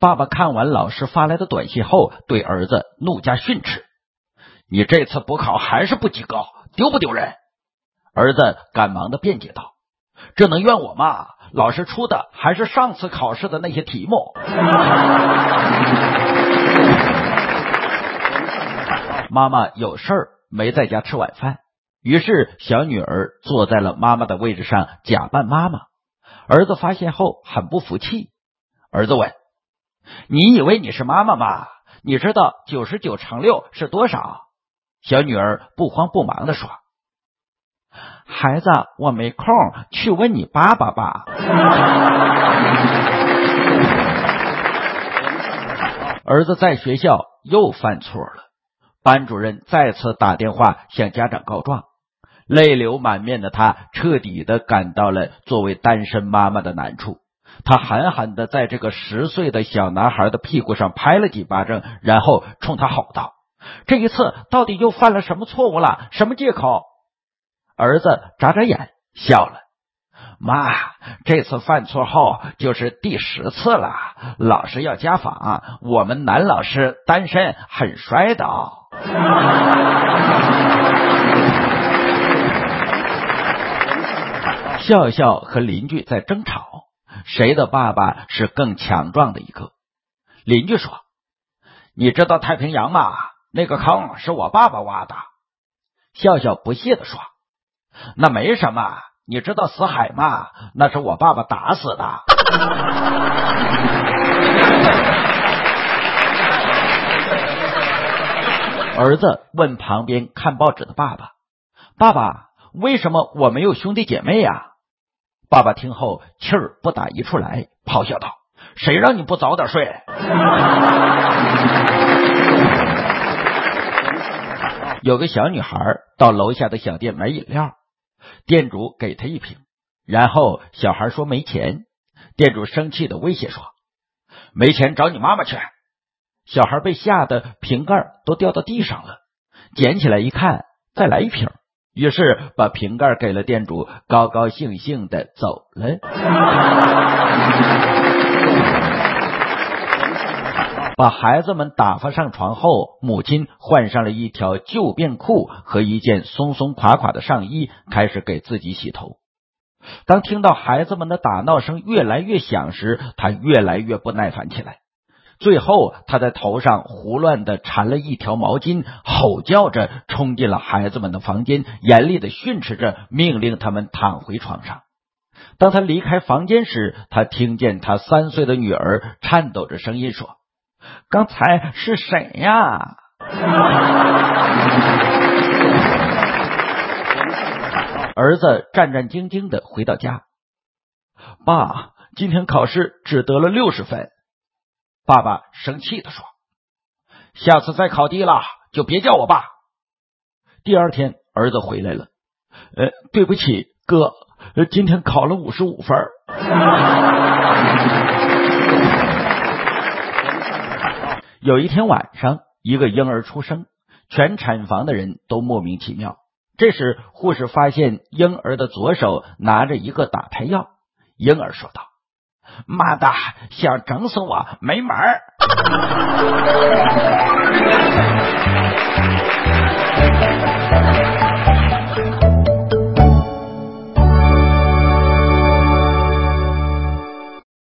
爸爸看完老师发来的短信后，对儿子怒加训斥：“你这次补考还是不及格，丢不丢人？”儿子赶忙的辩解道：“这能怨我吗？老师出的还是上次考试的那些题目。”妈妈有事儿没在家吃晚饭，于是小女儿坐在了妈妈的位置上假扮妈妈。儿子发现后很不服气，儿子问：“你以为你是妈妈吗？你知道99乘6是多少？”小女儿不慌不忙地说：“孩子，我没空，去问你爸爸吧。”儿子在学校又犯错了，班主任再次打电话向家长告状。泪流满面的他彻底的感到了作为单身妈妈的难处，他狠狠的在这个10岁的小男孩的屁股上拍了几巴掌，然后冲他吼道：“这一次到底又犯了什么错误了？什么借口？”儿子眨眨眼笑了：“妈，这次犯错后就是第10次了，老师要家访，我们男老师单身很帅的哦。”笑笑和邻居在争吵，谁的爸爸是更强壮的一个。邻居说：“你知道太平洋吗？那个坑是我爸爸挖的。”笑笑不屑地说：“那没什么，你知道死海吗？那是我爸爸打死的。”儿子问旁边看报纸的爸爸：“爸爸，为什么我没有兄弟姐妹呀？”爸爸听后气儿不打一处来，咆哮道：“谁让你不早点睡？”有个小女孩到楼下的小店买饮料，店主给她1瓶，然后小孩说没钱，店主生气的威胁说：“没钱找你妈妈去。”小孩被吓得瓶盖都掉到地上了，捡起来一看，再来1瓶，于是把瓶盖给了店主，高高兴兴的走了。把孩子们打发上床后，母亲换上了一条旧便裤和一件松松垮垮的上衣，开始给自己洗头。当听到孩子们的打闹声越来越响时，她越来越不耐烦起来。最后他在头上胡乱地缠了一条毛巾，吼叫着冲进了孩子们的房间，严厉地训斥着，命令他们躺回床上。当他离开房间时，他听见他3岁的女儿颤抖着声音说：“刚才是谁呀？”儿子战战兢兢地回到家：“爸，今天考试只得了60分。”爸爸生气地说：“下次再考低了就别叫我爸。”第二天儿子回来了：“对不起哥，今天考了55分。”有一天晚上，一个婴儿出生，全产房的人都莫名其妙。这时护士发现婴儿的左手拿着一个打胎药，婴儿说道：“妈的，想整死我没门儿！”